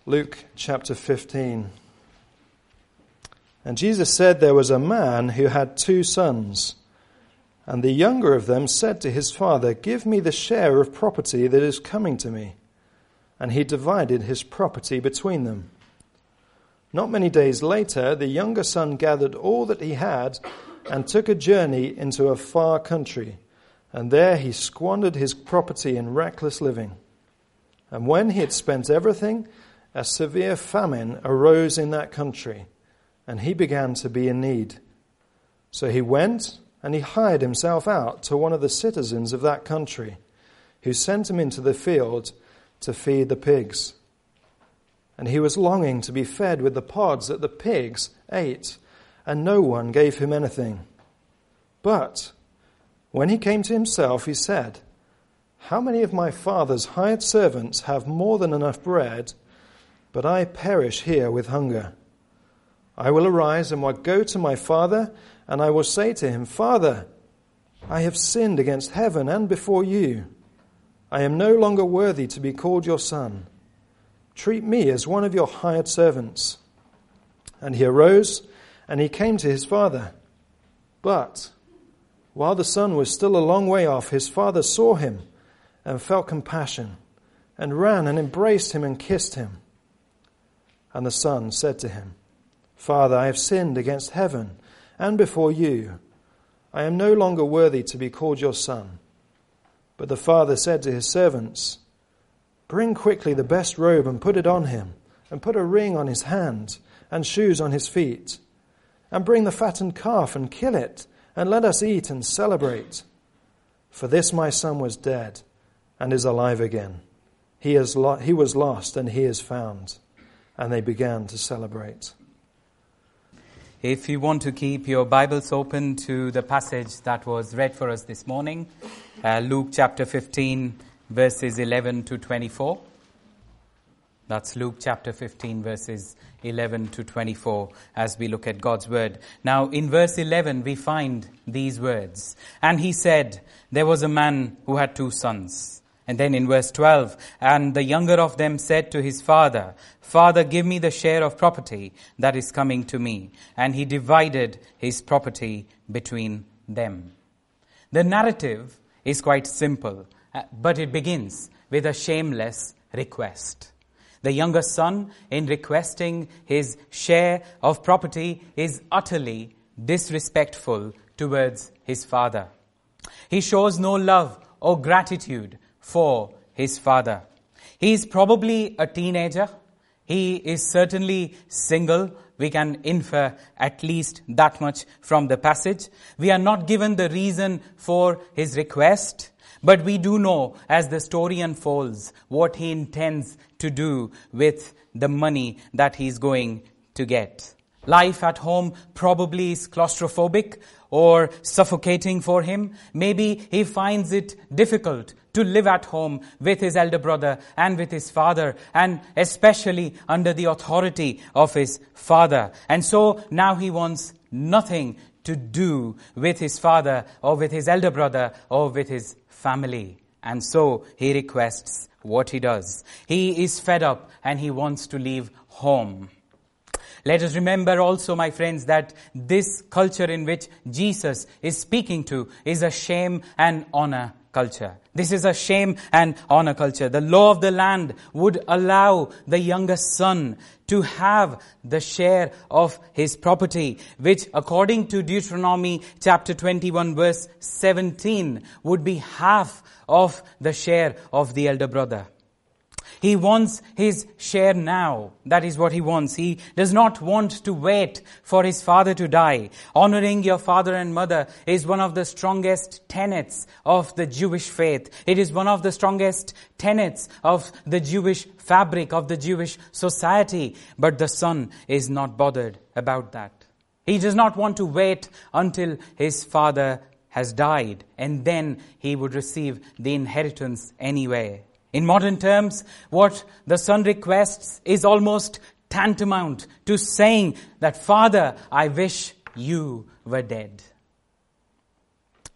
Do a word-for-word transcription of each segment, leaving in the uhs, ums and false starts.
Luke chapter fifteen. And Jesus said there was a man who had two sons, and the younger of them said to his father, "Give me the share of property that is coming to me." And he divided his property between them. Not many days later, the younger son gathered all that he had and took a journey into a far country, and there he squandered his property in reckless living. And when he had spent everything, a severe famine arose in that country, and he began to be in need. So he went and he hired himself out to one of the citizens of that country, who sent him into the field to feed the pigs. And he was longing to be fed with the pods that the pigs ate, and no one gave him anything. But when he came to himself, he said, "How many of my father's hired servants have more than enough bread, but I perish here with hunger? I will arise and will go to my father, and I will say to him, 'Father, I have sinned against heaven and before you. I am no longer worthy to be called your son. Treat me as one of your hired servants.' And he arose, and he came to his father. But while the son was still a long way off, his father saw him and felt compassion, and ran and embraced him and kissed him. And the son said to him, 'Father, I have sinned against heaven and before you. I am no longer worthy to be called your son.' But the father said to his servants, 'Bring quickly the best robe and put it on him, and put a ring on his hand and shoes on his feet. And bring the fattened calf and kill it, and let us eat and celebrate. For this my son was dead and is alive again. He, is lo- he was lost and he is found.' And they began to celebrate." If you want to keep your Bibles open to the passage that was read for us this morning, uh, Luke chapter fifteen, verses eleven to twenty-four. That's Luke chapter fifteen, verses eleven to twenty-four, as we look at God's word. Now, in verse eleven, we find these words. "And he said, there was a man who had two sons." And then in verse twelve, "And the younger of them said to his father, 'Father, give me the share of property that is coming to me.' And he divided his property between them." The narrative is quite simple, but it begins with a shameless request. The younger son, in requesting his share of property, is utterly disrespectful towards his father. He shows no love or gratitude for his father. He is probably a teenager. He is certainly single. We can infer at least that much from the passage. We are not given the reason for his request, but we do know as the story unfolds what he intends to do with the money that he's going to get. Life at home probably is claustrophobic or suffocating for him. Maybe he finds it difficult to live at home with his elder brother and with his father, and especially under the authority of his father. And so now he wants nothing to do with his father or with his elder brother or with his family. And so he requests what he does. He is fed up and he wants to leave home. Let us remember also, my friends, that this culture in which Jesus is speaking to is a shame and honor culture. This is a shame and honor culture. The law of the land would allow the younger son to have the share of his property, which according to Deuteronomy chapter twenty-one verse seventeen would be half of the share of the elder brother. He wants his share now. That is what he wants. He does not want to wait for his father to die. Honoring your father and mother is one of the strongest tenets of the Jewish faith. It is one of the strongest tenets of the Jewish fabric, of the Jewish society. But the son is not bothered about that. He does not want to wait until his father has died, and then he would receive the inheritance anyway. In modern terms, what the son requests is almost tantamount to saying that, "Father, I wish you were dead.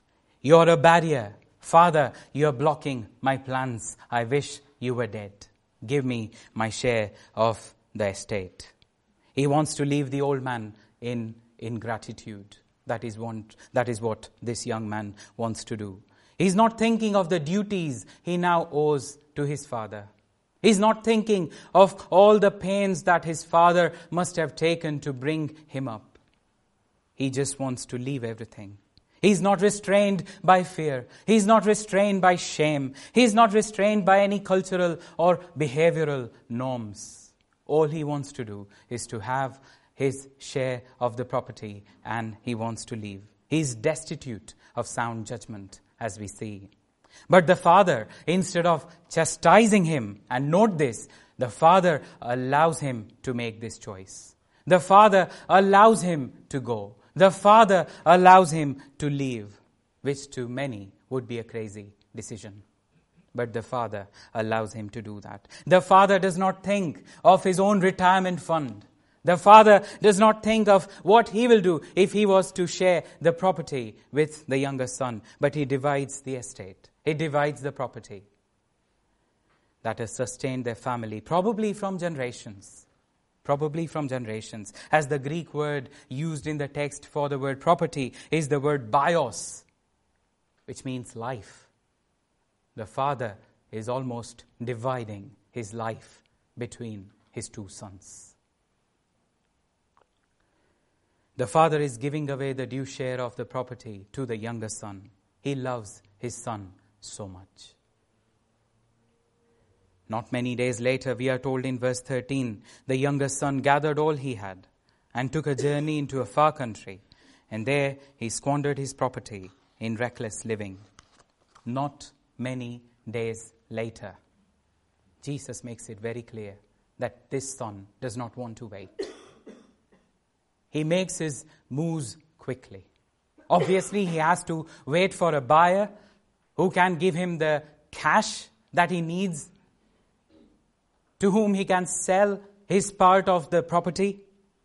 You're a barrier. Father, you're blocking my plans. I wish you were dead." give me my share of the estate. He wants to leave the old man in ingratitude. That is, want, that is what this young man wants to do. He's not thinking of the duties he now owes to his father. He's not thinking of all the pains that his father must have taken to bring him up. He just wants to leave everything. He's not restrained by fear. He's not restrained by shame. He's not restrained by any cultural or behavioral norms. All he wants to do is to have his share of the property, and he wants to leave. He's destitute of sound judgment, as we see. But the father, instead of chastising him, and note this, the father allows him to make this choice. The father allows him to go. The father allows him to leave, which to many would be a crazy decision. But the father allows him to do that. The father does not think of his own retirement fund. The father does not think of what he will do if he was to share the property with the younger son, but he divides the estate. He divides the property that has sustained their family, probably from generations. Probably from generations. As the Greek word used in the text for the word property is the word bios, which means life. The father is almost dividing his life between his two sons. The father is giving away the due share of the property to the younger son. He loves his son so much. Not many days later, we are told in verse thirteen, the younger son gathered all he had and took a journey into a far country, and there he squandered his property in reckless living. Not many days later, Jesus makes it very clear that this son does not want to wait. He makes his moves quickly. Obviously, he has to wait for a buyer who can give him the cash that he needs, to whom he can sell his part of the property.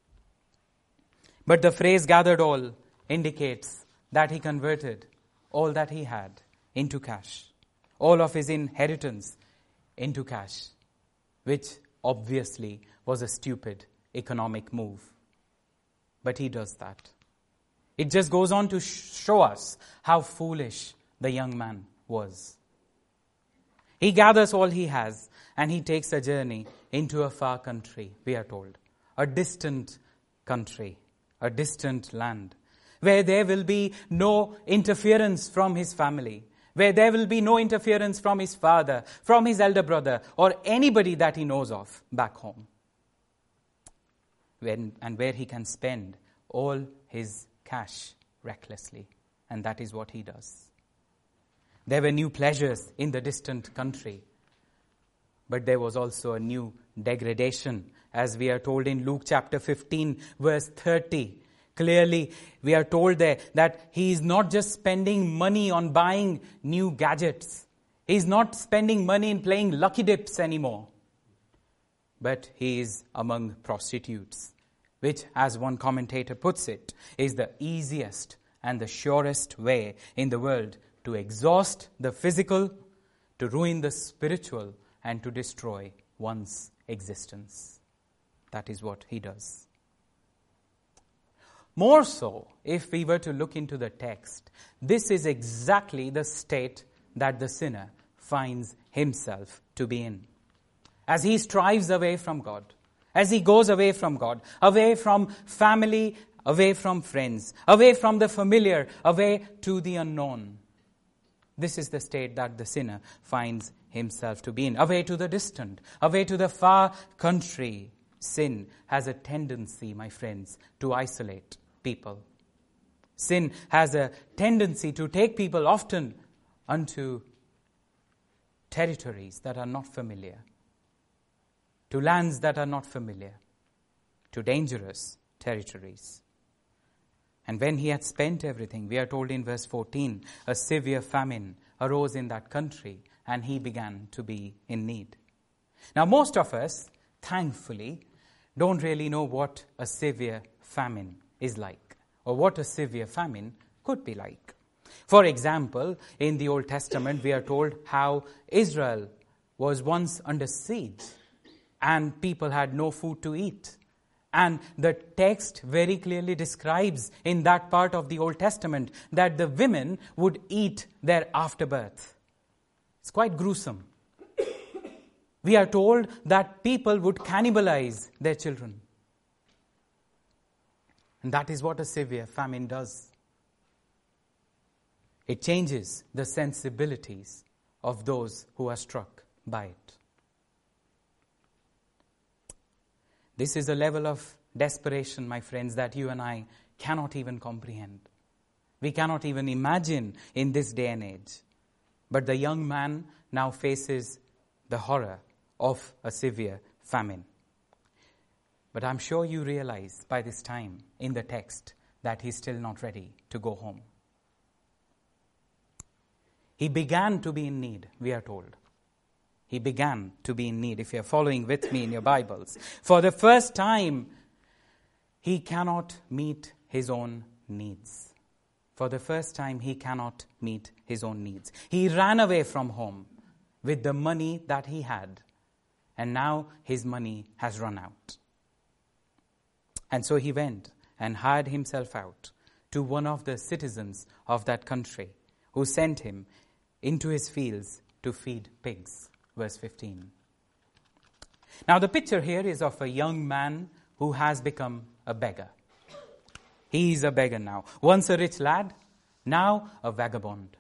But the phrase gathered all indicates that he converted all that he had into cash, all of his inheritance into cash, which obviously was a stupid economic move. But he does that. It just goes on to show us how foolish the young man was. He gathers all he has and he takes a journey into a far country, we are told. A distant country, a distant land, where there will be no interference from his family, where there will be no interference from his father, from his elder brother, or anybody that he knows of back home. When, and where he can spend all his cash recklessly. And that is what he does. There were new pleasures in the distant country, but there was also a new degradation, as we are told in Luke chapter fifteen, verse thirty. Clearly, we are told there that he is not just spending money on buying new gadgets. He is not spending money in playing lucky dips anymore. But he is among prostitutes, which, as one commentator puts it, is the easiest and the surest way in the world to exhaust the physical, to ruin the spiritual, and to destroy one's existence. That is what he does. More so, if we were to look into the text, this is exactly the state that the sinner finds himself to be in. As he strives away from God, as he goes away from God, away from family, away from friends, away from the familiar, away to the unknown. This is the state that the sinner finds himself to be in. Away to the distant, away to the far country. Sin has a tendency, my friends, to isolate people. Sin has a tendency to take people often unto territories that are not familiar, to lands that are not familiar, to dangerous territories. And when he had spent everything, we are told in verse fourteen, a severe famine arose in that country, and he began to be in need. Now, most of us, thankfully, don't really know what a severe famine is like, or what a severe famine could be like. For example, in the Old Testament, we are told how Israel was once under siege and people had no food to eat. And the text very clearly describes in that part of the Old Testament that the women would eat their afterbirth. It's quite gruesome. We are told that people would cannibalize their children. And that is what a severe famine does. It changes the sensibilities of those who are struck by it. This is a level of desperation, my friends, that you and I cannot even comprehend. We cannot even imagine in this day and age. But the young man now faces the horror of a severe famine. But I'm sure you realize by this time in the text that he's still not ready to go home. He began to be in need, we are told. He began to be in need. If you're following with me in your Bibles. For the first time, he cannot meet his own needs. For the first time, he cannot meet his own needs. He ran away from home with the money that he had. And now his money has run out. And so he went and hired himself out to one of the citizens of that country who sent him into his fields to feed pigs. Verse fifteen. Now the picture here is of a young man who has become a beggar. He is a beggar now. Once a rich lad, now a vagabond.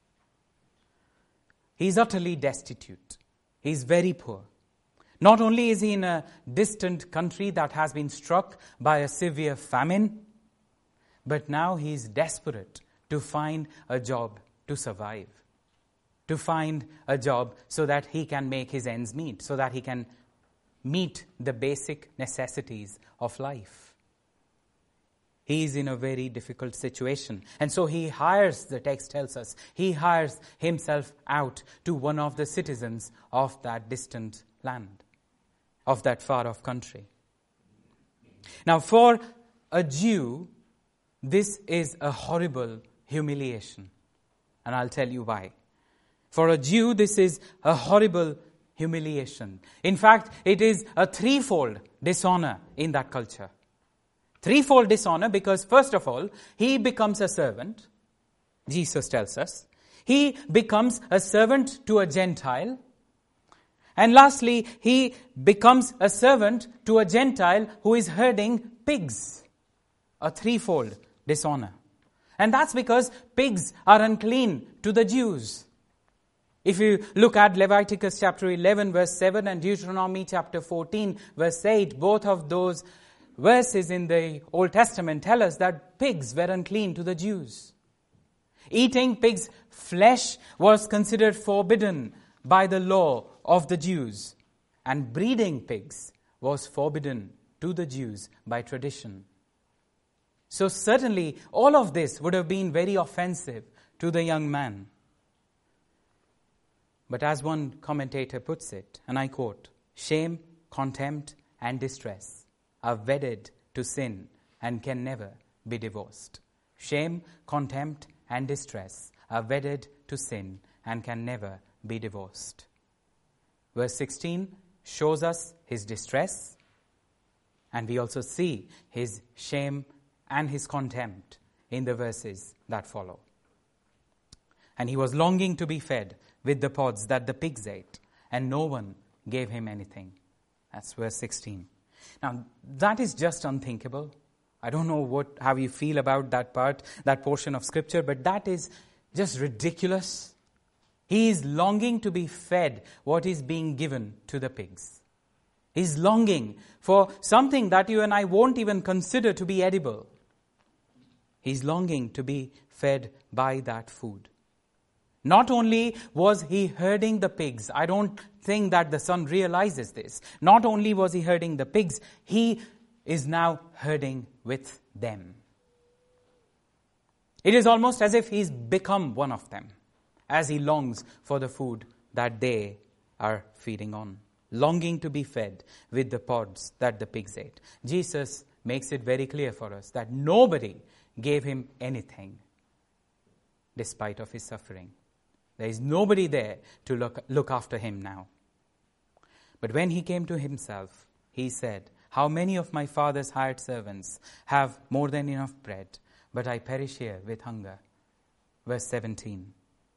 He is utterly destitute. He is very poor. Not only is he in a distant country that has been struck by a severe famine, but now he is desperate to find a job to survive. To find a job so that he can make his ends meet, so that he can meet the basic necessities of life. He is in a very difficult situation. And so he hires, the text tells us, he hires himself out to one of the citizens of that distant land, of that far-off country. Now, for a Jew, this is a horrible humiliation. And I'll tell you why. For a Jew, this is a horrible humiliation. In fact, it is a threefold dishonor in that culture. Threefold dishonor because, first of all, he becomes a servant. Jesus tells us. He becomes a servant to a Gentile. And lastly, he becomes a servant to a Gentile who is herding pigs. A threefold dishonor. And that's because pigs are unclean to the Jews. If you look at Leviticus chapter eleven verse seven and Deuteronomy chapter fourteen verse eight, both of those verses in the Old Testament tell us that pigs were unclean to the Jews. Eating pig's flesh was considered forbidden by the law of the Jews, and breeding pigs was forbidden to the Jews by tradition. So certainly all of this would have been very offensive to the young man. But as one commentator puts it, and I quote, "Shame, contempt, and distress are wedded to sin and can never be divorced." Shame, contempt, and distress are wedded to sin and can never be divorced. Verse sixteen shows us his distress, and we also see his shame and his contempt in the verses that follow. And he was longing to be fed with the pods that the pigs ate, and no one gave him anything. That's verse sixteen. Now, that is just unthinkable. I don't know what how you feel about that part, that portion of Scripture, but that is just ridiculous. He is longing to be fed what is being given to the pigs. He's longing for something that you and I won't even consider to be edible. He's longing to be fed by that food. Not only was he herding the pigs, I don't think that the son realizes this. Not only was he herding the pigs, he is now herding with them. It is almost as if he's become one of them, as he longs for the food that they are feeding on, longing to be fed with the pods that the pigs ate. Jesus makes it very clear for us that nobody gave him anything despite of his suffering. There is nobody there to look, look after him now. But when he came to himself, he said, how many of my father's hired servants have more than enough bread, but I perish here with hunger? Verse seventeen.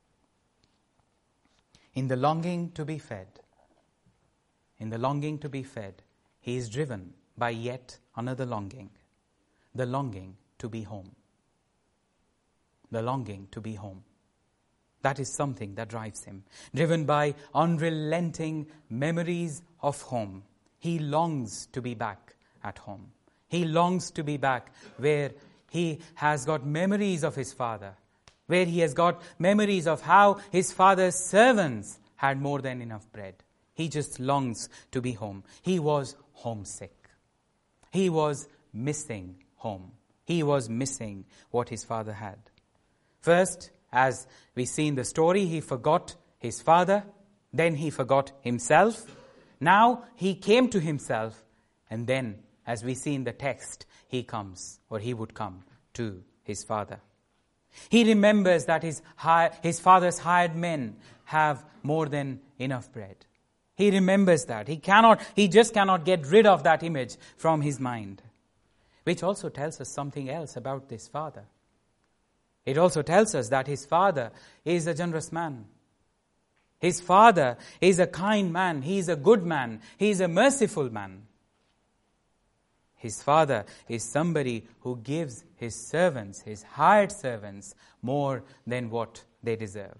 In the longing to be fed, in the longing to be fed, he is driven by yet another longing, the longing to be home. The longing to be home. That is something that drives him. Driven by unrelenting memories of home. He longs to be back at home. He longs to be back where he has got memories of his father, where he has got memories of how his father's servants had more than enough bread. He just longs to be home. He was homesick. He was missing home. He was missing what his father had. First, as we see in the story, he forgot his father. Then he forgot himself. Now he came to himself. And then, as we see in the text, he comes, or he would come, to his father. He remembers that his, high, his father's hired men have more than enough bread. He remembers that. He cannot, he just cannot get rid of that image from his mind. Which also tells us something else about this father. It also tells us that his father is a generous man. His father is a kind man. He is a good man. He is a merciful man. His father is somebody who gives his servants, his hired servants, more than what they deserve.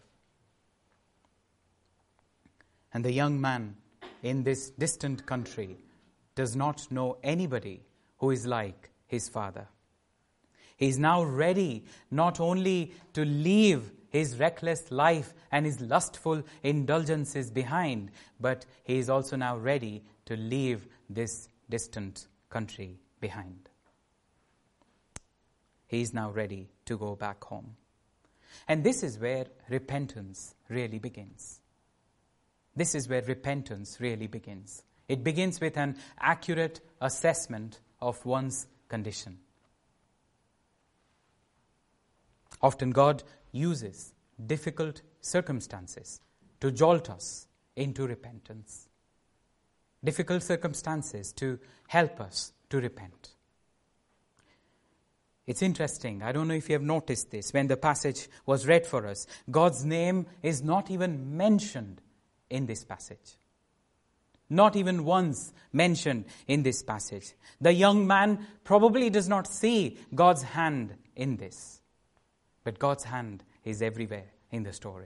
And the young man in this distant country does not know anybody who is like his father. He is now ready not only to leave his reckless life and his lustful indulgences behind, but he is also now ready to leave this distant country behind. He is now ready to go back home. And this is where repentance really begins. This is where repentance really begins. It begins with an accurate assessment of one's condition. Often God uses difficult circumstances to jolt us into repentance. Difficult circumstances to help us to repent. It's interesting. I don't know if you have noticed this. When the passage was read for us, God's name is not even mentioned in this passage. Not even once mentioned in this passage. The young man probably does not see God's hand in this. But God's hand is everywhere in the story.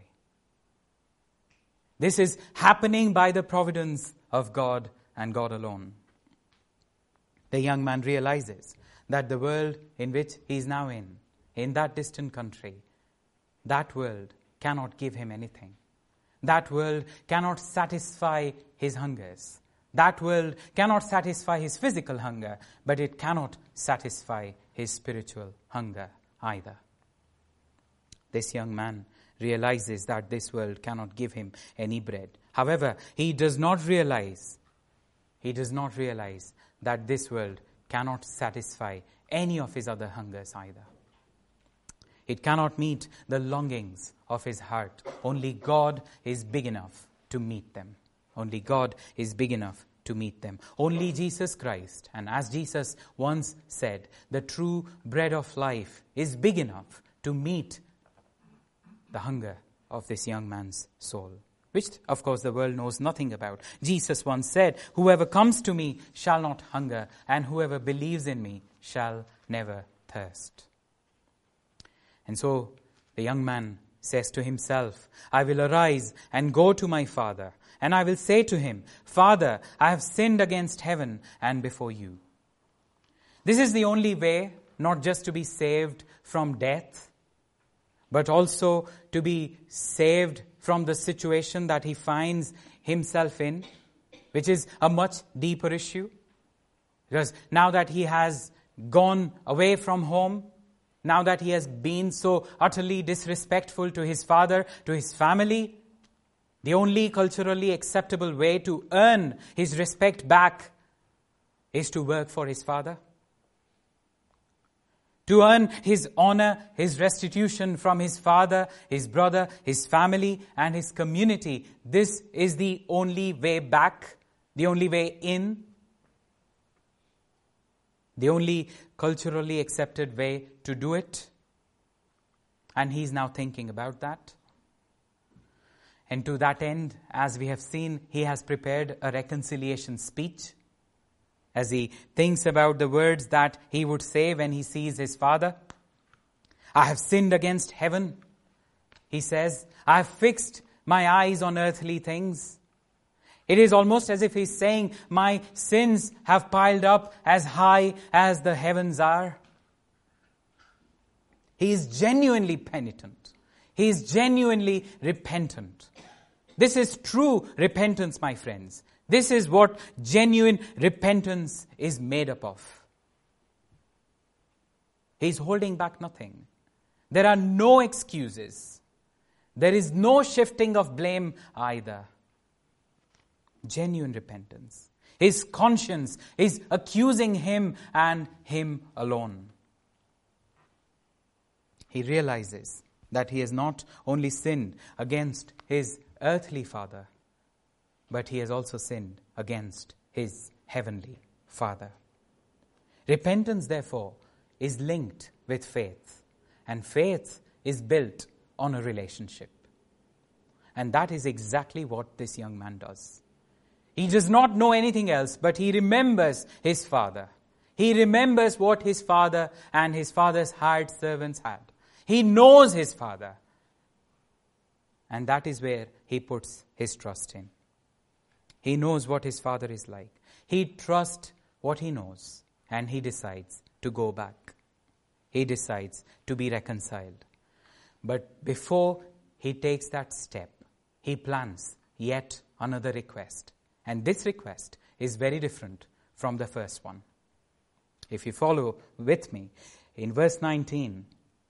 This is happening by the providence of God and God alone. The young man realizes that the world in which he is now in, in that distant country, that world cannot give him anything. That world cannot satisfy his hungers. That world cannot satisfy his physical hunger, but it cannot satisfy his spiritual hunger either. This young man realizes that this world cannot give him any bread. However, he does not realize, he does not realize that this world cannot satisfy any of his other hungers either. It cannot meet the longings of his heart. Only God is big enough to meet them. Only God is big enough to meet them. Only Jesus Christ, and as Jesus once said, the true bread of life is big enough to meet the hunger of this young man's soul, which, of course, the world knows nothing about. Jesus once said, whoever comes to me shall not hunger, and whoever believes in me shall never thirst. And so the young man says to himself, I will arise and go to my father, and I will say to him, Father, I have sinned against heaven and before you. This is the only way, not just to be saved from death, but also to be saved from the situation that he finds himself in, which is a much deeper issue. Because now that he has gone away from home, now that he has been so utterly disrespectful to his father, to his family, the only culturally acceptable way to earn his respect back is to work for his father. To earn his honor, his restitution from his father, his brother, his family, and his community. This is the only way back the only way in, the only culturally accepted way to do it. And he's now thinking about that. And to that end, as we have seen, he has prepared a reconciliation speech as he thinks about the words that he would say when he sees his father. I have sinned against heaven, he says. I have fixed my eyes on earthly things. It is almost as if he's saying, my sins have piled up as high as the heavens are. He is genuinely penitent. He is genuinely repentant. This is true repentance, my friends. This is what genuine repentance is made up of. He's holding back nothing. There are no excuses. There is no shifting of blame either. Genuine repentance. His conscience is accusing him and him alone. He realizes that he has not only sinned against his earthly father, but he has also sinned against his heavenly Father. Repentance, therefore, is linked with faith, and faith is built on a relationship. And that is exactly what this young man does. He does not know anything else, but he remembers his father. He remembers what his father and his father's hired servants had. He knows his father. And that is where he puts his trust in. He knows what his father is like. He trusts what he knows, and he decides to go back. He decides to be reconciled. But before he takes that step, he plans yet another request. And this request is very different from the first one. If you follow with me, in verse nineteen,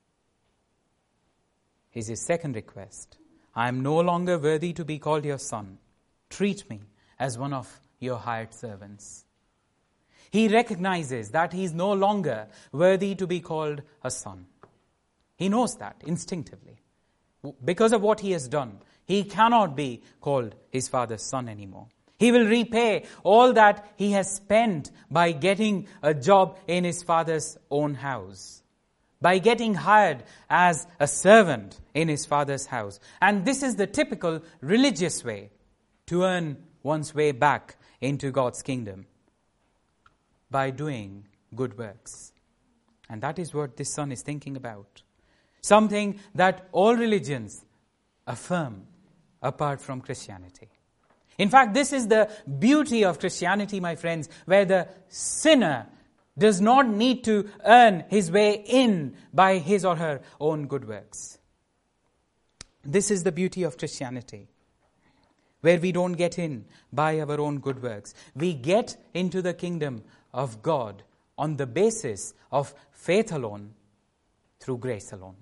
is his second request. I am no longer worthy to be called your son. Treat me as one of your hired servants. He recognizes that he is no longer worthy to be called a son. He knows that instinctively. Because of what he has done, he cannot be called his father's son anymore. He will repay all that he has spent by getting a job in his father's own house, by getting hired as a servant in his father's house. And this is the typical religious way to earn one's way back into God's kingdom, by doing good works. And that is what this son is thinking about. Something that all religions affirm apart from Christianity. In fact, this is the beauty of Christianity, my friends, where the sinner does not need to earn his way in by his or her own good works. This is the beauty of Christianity, where we don't get in by our own good works. We get into the kingdom of God on the basis of faith alone, through grace alone.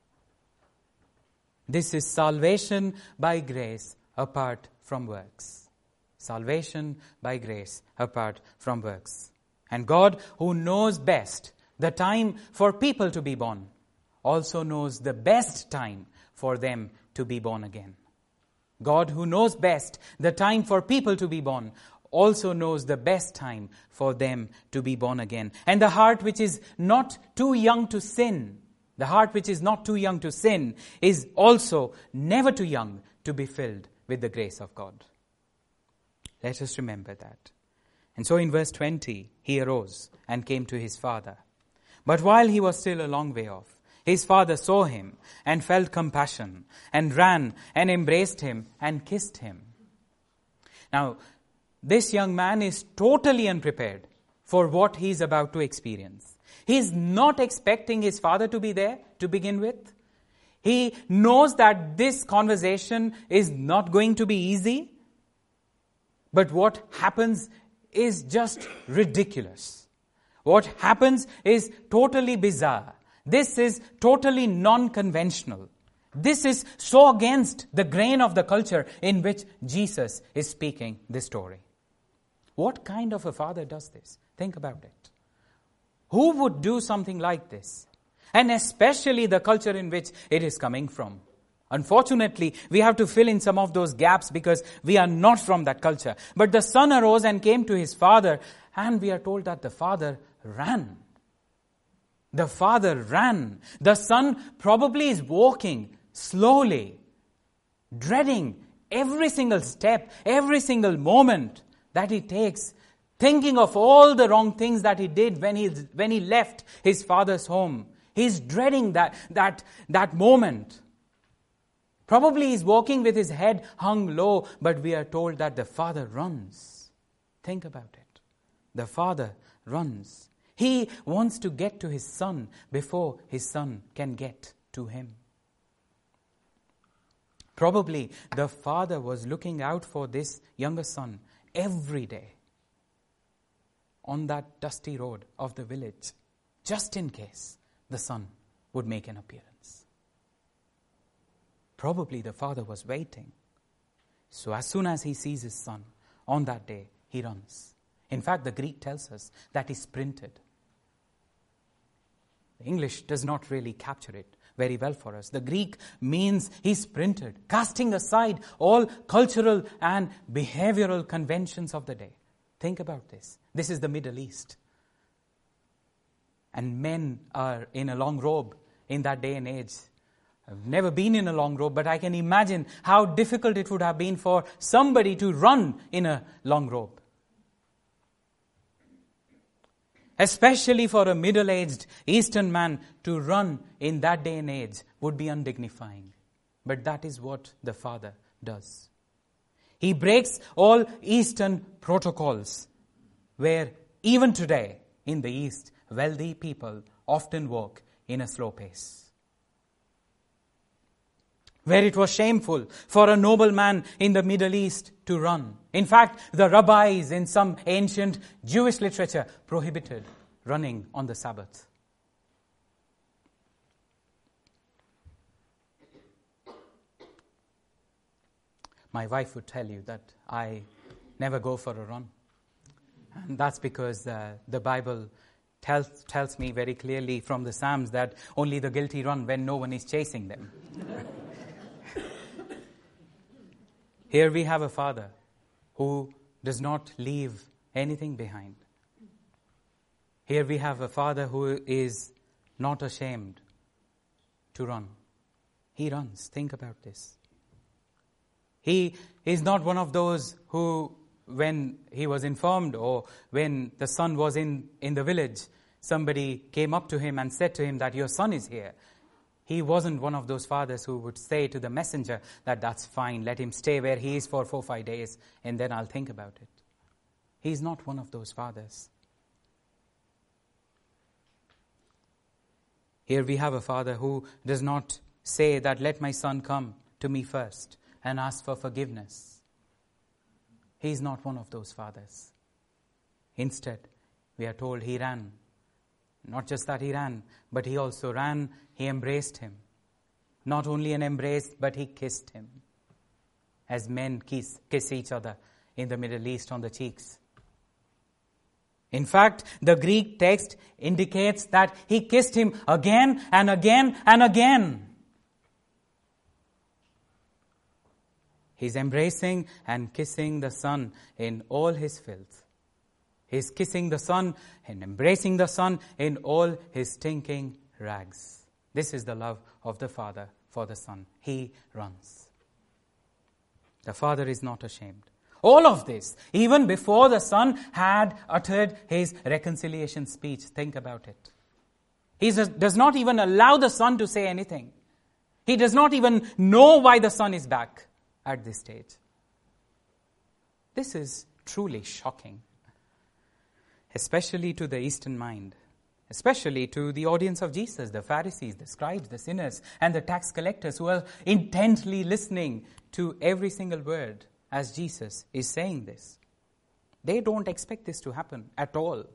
This is salvation by grace apart from works. Salvation by grace apart from works. And God, who knows best the time for people to be born, also knows the best time for them to be born again. God, who knows best the time for people to be born, also knows the best time for them to be born again. And the heart which is not too young to sin, the heart which is not too young to sin, is also never too young to be filled with the grace of God. Let us remember that. And so in verse twenty, he arose and came to his father. But while he was still a long way off, his father saw him and felt compassion and ran and embraced him and kissed him. Now, this young man is totally unprepared for what he is about to experience. He is not expecting his father to be there to begin with. He knows that this conversation is not going to be easy. But what happens is just ridiculous. What happens is totally bizarre. This is totally non-conventional. This is so against the grain of the culture in which Jesus is speaking this story. What kind of a father does this? Think about it. Who would do something like this? And especially the culture in which it is coming from. Unfortunately, we have to fill in some of those gaps because we are not from that culture. But the son arose and came to his father, and we are told that the father ran. The father ran. The son probably is walking slowly, dreading every single step, every single moment that he takes, thinking of all the wrong things that he did when he, when he left his father's home. He's dreading that, that, that moment. Probably he's walking with his head hung low, but we are told that the father runs. Think about it. The father runs. He wants to get to his son before his son can get to him. Probably the father was looking out for this younger son every day on that dusty road of the village, just in case the son would make an appearance. Probably the father was waiting. So as soon as he sees his son on that day, he runs. In fact, the Greek tells us that he sprinted. The English does not really capture it very well for us. The Greek means he sprinted, casting aside all cultural and behavioral conventions of the day. Think about this. This is the Middle East. And men are in a long robe in that day and age. I've never been in a long robe, but I can imagine how difficult it would have been for somebody to run in a long robe. Especially for a middle-aged Eastern man to run in that day and age would be undignifying. But that is what the father does. He breaks all Eastern protocols, where even today in the East, wealthy people often walk in a slow pace. Where it was shameful for a nobleman in the Middle East to run. In fact, the rabbis in some ancient Jewish literature prohibited running on the Sabbath. My wife would tell you that I never go for a run. And that's because uh, the Bible tells, tells me very clearly from the Psalms that only the guilty run when no one is chasing them. Here we have a father who does not leave anything behind. Here we have a father who is not ashamed to run. He runs. Think about this. He is not one of those who, when he was informed or when the son was in, in the village, somebody came up to him and said to him that your son is here. He wasn't one of those fathers who would say to the messenger that that's fine, let him stay where he is for four or five days and then I'll think about it. He's not one of those fathers. Here we have a father who does not say that let my son come to me first and ask for forgiveness. He's not one of those fathers. Instead, we are told he ran. Not just that he ran, but he also ran, he embraced him. Not only an embrace, but he kissed him. As men kiss, kiss each other in the Middle East on the cheeks. In fact, the Greek text indicates that he kissed him again and again and again. He's embracing and kissing the son in all his filth. He's kissing the son and embracing the son in all his stinking rags. This is the love of the father for the son. He runs. The father is not ashamed. All of this, even before the son had uttered his reconciliation speech. Think about it. He does not even allow the son to say anything. He does not even know why the son is back at this stage. This is truly shocking. Especially to the Eastern mind. Especially to the audience of Jesus, the Pharisees, the scribes, the sinners, and the tax collectors who are intently listening to every single word as Jesus is saying this. They don't expect this to happen at all.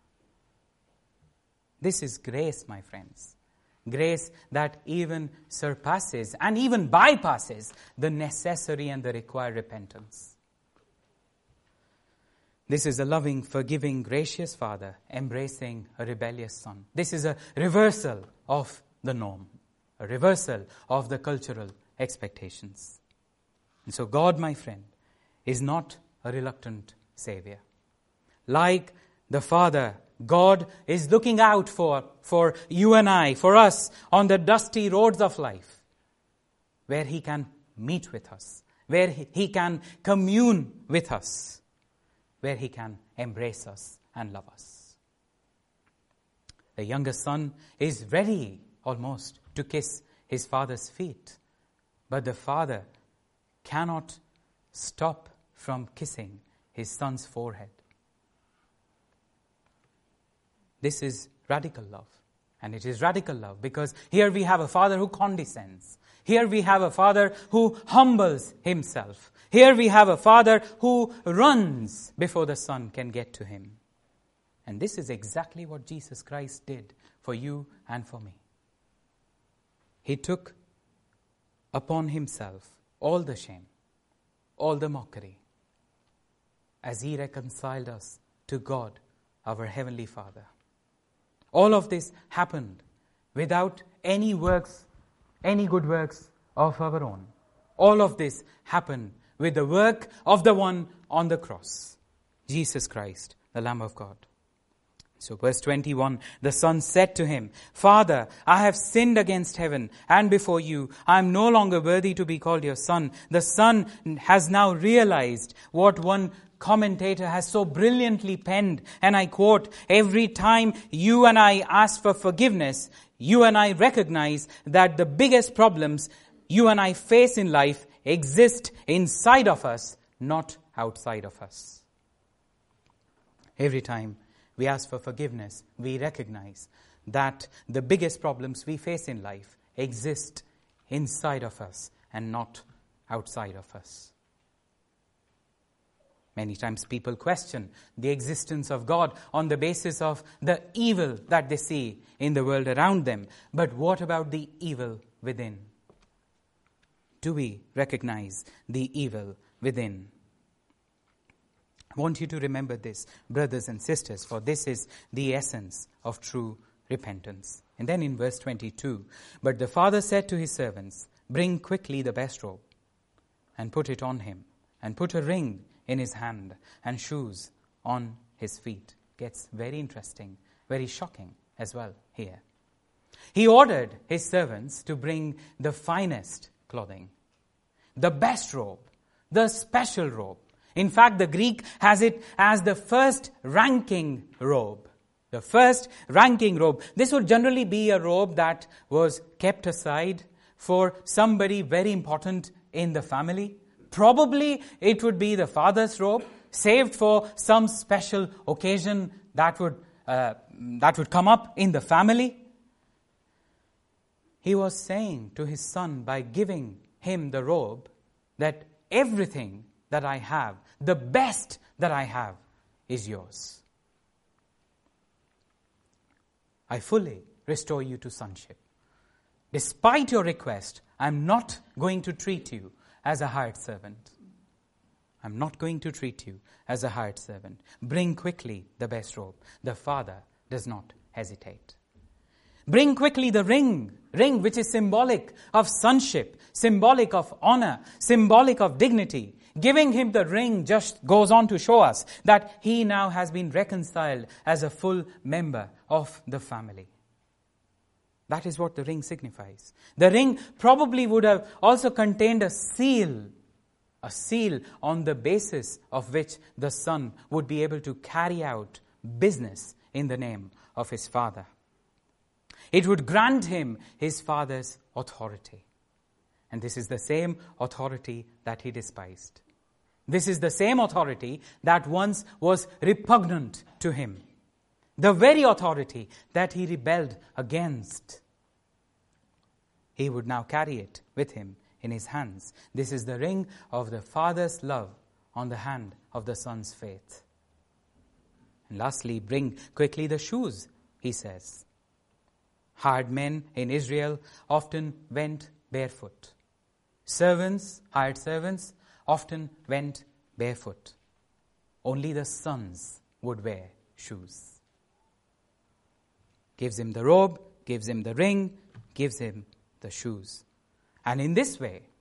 This is grace, my friends. Grace that even surpasses and even bypasses the necessary and the required repentance. This is a loving, forgiving, gracious father embracing a rebellious son. This is a reversal of the norm, a reversal of the cultural expectations. And so God, my friend, is not a reluctant Savior. Like the Father, God is looking out for, for you and I, for us, on the dusty roads of life, where He can meet with us, where He, he can commune with us, where He can embrace us and love us. The youngest son is ready almost to kiss his father's feet, but the father cannot stop from kissing his son's forehead. This is radical love. And it is radical love because here we have a father who condescends. Here we have a father who humbles himself. Here we have a father who runs before the son can get to him. And this is exactly what Jesus Christ did for you and for me. He took upon himself all the shame, all the mockery, as he reconciled us to God, our Heavenly Father. All of this happened without any works, any good works of our own. All of this happened with the work of the one on the cross, Jesus Christ, the Lamb of God. So verse twenty-one, the son said to him, Father, I have sinned against heaven and before you. I am no longer worthy to be called your son. The son has now realized what one commentator has so brilliantly penned, and I quote, every time you and I ask for forgiveness, you and I recognize that the biggest problems you and I face in life exist inside of us, not outside of us. Every time we ask for forgiveness, we recognize that the biggest problems we face in life exist inside of us and not outside of us. Many times people question the existence of God on the basis of the evil that they see in the world around them. But what about the evil within? Do we recognize the evil within? I want you to remember this, brothers and sisters, for this is the essence of true repentance. And then in verse twenty-two, but the father said to his servants, bring quickly the best robe and put it on him, and put a ring in his hand and shoes on his feet. Gets very interesting, very shocking as well here. He ordered his servants to bring the finest clothing, the best robe, the special robe. In fact, the Greek has it as the first ranking robe. The first ranking robe. This would generally be a robe that was kept aside for somebody very important in the family. Probably it would be the father's robe, saved for some special occasion that would uh, that would come up in the family. He was saying to his son, by giving him the robe, that everything that I have, the best that I have, is yours. I fully restore you to sonship. Despite your request, I'm not going to treat you as a hired servant. I'm not going to treat you as a hired servant. Bring quickly the best robe. The father does not hesitate. Bring quickly the ring, ring which is symbolic of sonship, symbolic of honor, symbolic of dignity. Giving him the ring just goes on to show us that he now has been reconciled as a full member of the family. That is what the ring signifies. The ring probably would have also contained a seal, a seal on the basis of which the son would be able to carry out business in the name of his father. It would grant him his father's authority. And this is the same authority that he despised. This is the same authority that once was repugnant to him. The very authority that he rebelled against. He would now carry it with him in his hands. This is the ring of the father's love on the hand of the son's faith. And lastly, bring quickly the shoes, he says. Hired men in Israel often went barefoot. Servants, hired servants, often went barefoot. Only the sons would wear shoes. Gives him the robe, gives him the ring, gives him the shoes. And in this way,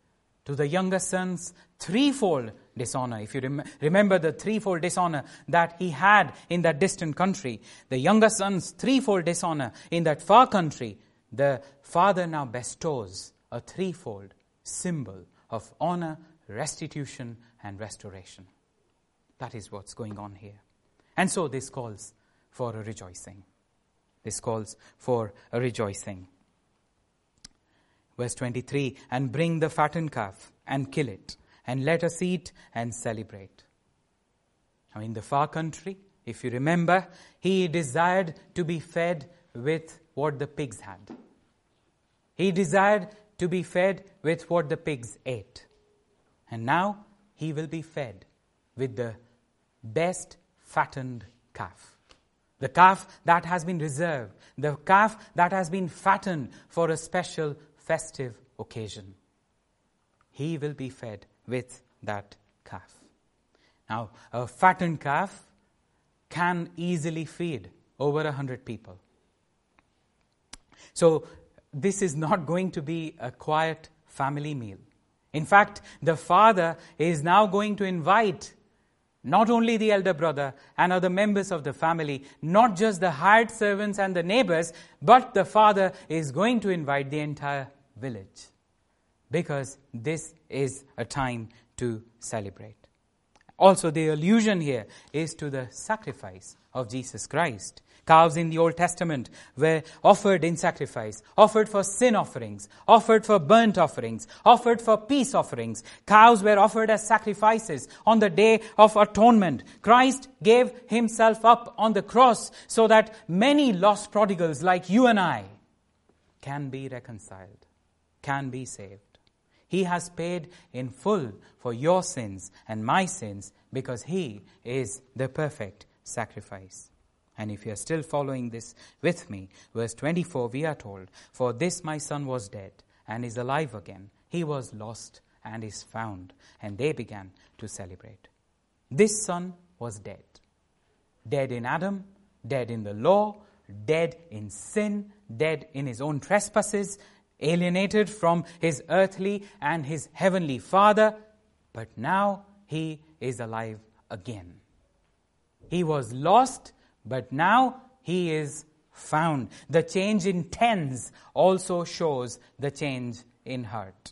To the younger sons, threefold dishonor. If you rem- remember the threefold dishonor that he had in that distant country, the younger sons, threefold dishonor in that far country, the father now bestows a threefold symbol of honor, restitution, and restoration. That is what's going on here. And so this calls for a rejoicing. This calls for a rejoicing. Verse twenty-three, and bring the fattened calf and kill it, and let us eat and celebrate. Now in the far country, if you remember, he desired to be fed with what the pigs had. He desired to be fed with what the pigs ate. And now he will be fed with the best fattened calf. The calf that has been reserved. The calf that has been fattened for a special festive occasion. He will be fed with that calf. Now, a fattened calf can easily feed over a hundred people. So, this is not going to be a quiet family meal. In fact, the father is now going to invite not only the elder brother and other members of the family, not just the hired servants and the neighbors, but the father is going to invite the entire village. Because this is a time to celebrate. Also, the allusion here is to the sacrifice of Jesus Christ. Calves in the Old Testament were offered in sacrifice, offered for sin offerings, offered for burnt offerings, offered for peace offerings. Cows were offered as sacrifices on the day of atonement. Christ gave himself up on the cross so that many lost prodigals like you and I can be reconciled, can be saved. He has paid in full for your sins and my sins because he is the perfect sacrifice. And if you are still following this with me, verse twenty-four, we are told, for this my son was dead and is alive again. He was lost and is found. And they began to celebrate. This son was dead. Dead in Adam, dead in the law, dead in sin, dead in his own trespasses, alienated from his earthly and his heavenly Father. But now he is alive again. He was lost, but now he is found. The change in tense also shows the change in heart.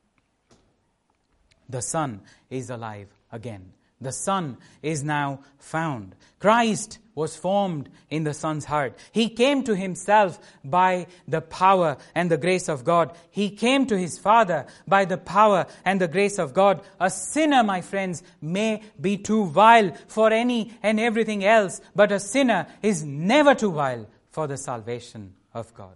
The Son is alive again. The Son is now found. Christ was formed in the Son's heart. He came to himself by the power and the grace of God. He came to his Father by the power and the grace of God. A sinner, my friends, may be too vile for any and everything else, but a sinner is never too vile for the salvation of God.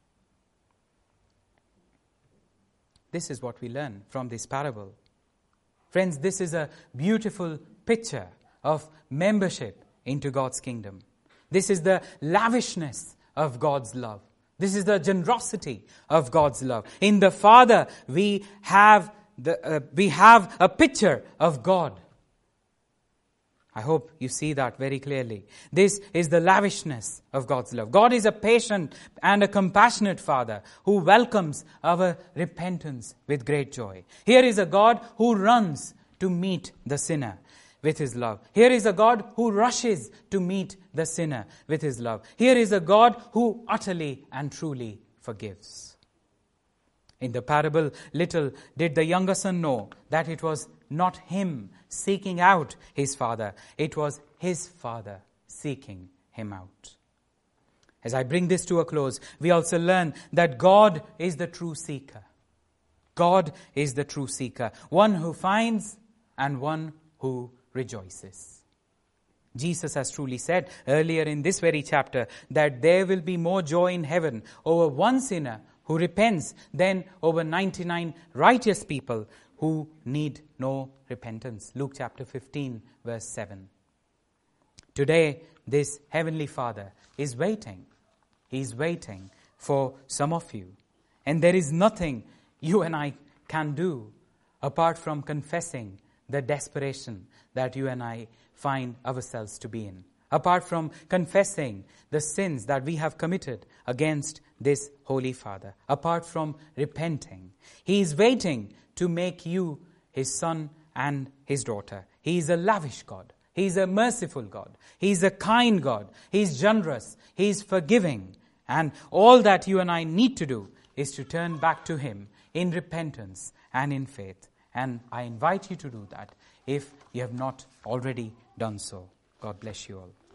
This is what we learn from this parable. Friends, this is a beautiful picture of membership into God's kingdom. This is the lavishness of God's love. This is the generosity of God's love. In the Father, we have the uh, we have a picture of God. I hope you see that very clearly. This is the lavishness of God's love. God is a patient and a compassionate Father who welcomes our repentance with great joy. Here is a God who runs to meet the sinner with his love. Here is a God who rushes to meet the sinner with his love. Here is a God who utterly and truly forgives. In the parable, little did the younger son know that it was not him seeking out his father. It was his father seeking him out. As I bring this to a close, we also learn that God is the true seeker. God is the true seeker. One who finds and one who rejoices. Jesus has truly said earlier in this very chapter that there will be more joy in heaven over one sinner who repents than over ninety-nine righteous people who need no repentance. Luke chapter fifteen, verse seven. Today, this Heavenly Father is waiting. He is waiting for some of you. And there is nothing you and I can do apart from confessing the desperation that you and I find ourselves to be in. apart from confessing the sins that we have committed against this Holy Father, apart from repenting. He is waiting to make you his son and his daughter. He is a lavish God. He is a merciful God. He is a kind God. He is generous. He is forgiving. And all that you and I need to do is to turn back to him in repentance and in faith. And I invite you to do that if you have not already done so. God bless you all.